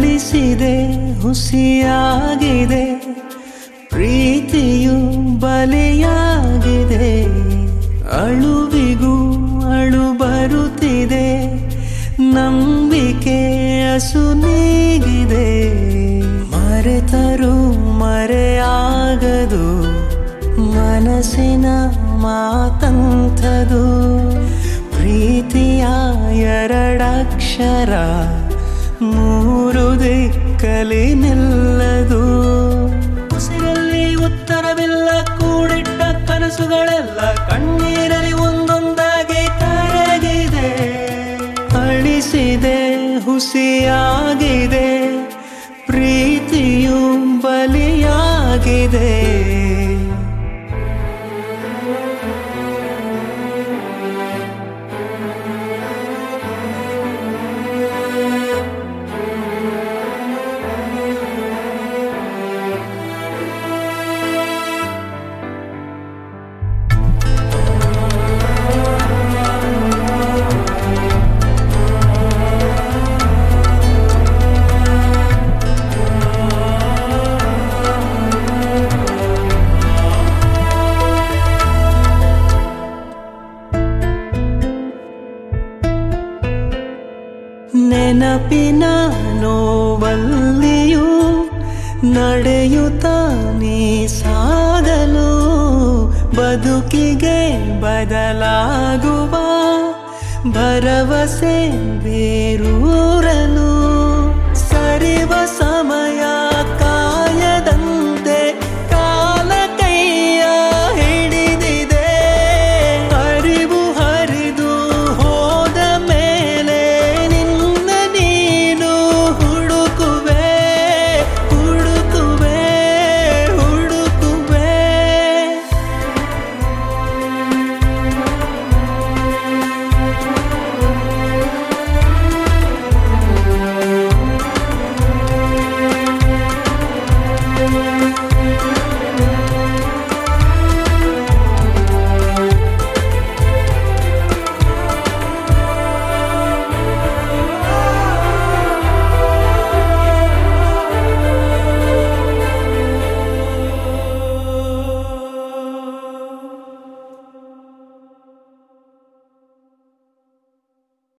ಅಳಿಸಿದೆ ಹುಸಿಯಾಗಿದೆ ಪ್ರೀತಿಯು ಬಲಿಯಾಗಿದೆ ಅಳುವಿಗೂ ಅಳು ಬರುತ್ತಿದೆ ನಂಬಿಕೆ ಅಸುನೀಗಿದೆ ಮರೆತರೂ ಮರೆಯಾಗದು ಮನಸ್ಸಿನ ಮಾತಂಥದು ಪ್ರೀತಿಯ ಎರಡಕ್ಷರ ಮೂರು ದಿಕ್ಕಲಿ ನಿಲ್ಲದು ಉಸಿರಲ್ಲಿ ಉತ್ತರವಿಲ್ಲ ಕೂಡಿಟ್ಟ ಕನಸುಗಳೆಲ್ಲ ಕಣ್ಣೀರಲ್ಲಿ ಒಂದೊಂದಾಗಿ ಕರಗಿದೆ ಅಳಿಸಿದೆ ಹುಸಿಯಾಗಿದೆ ಪ್ರೀತಿಯು ಬಲಿಯಾಗಿದೆ ನೆನಪಿನ ನೋವಲ್ಲಿಯೂ ನಡೆಯುತ್ತಾ ನೀ ಸಾಗಲು ಬದುಕಿಗೆ ಬದಲಾಗುವ ಭರವಸೆ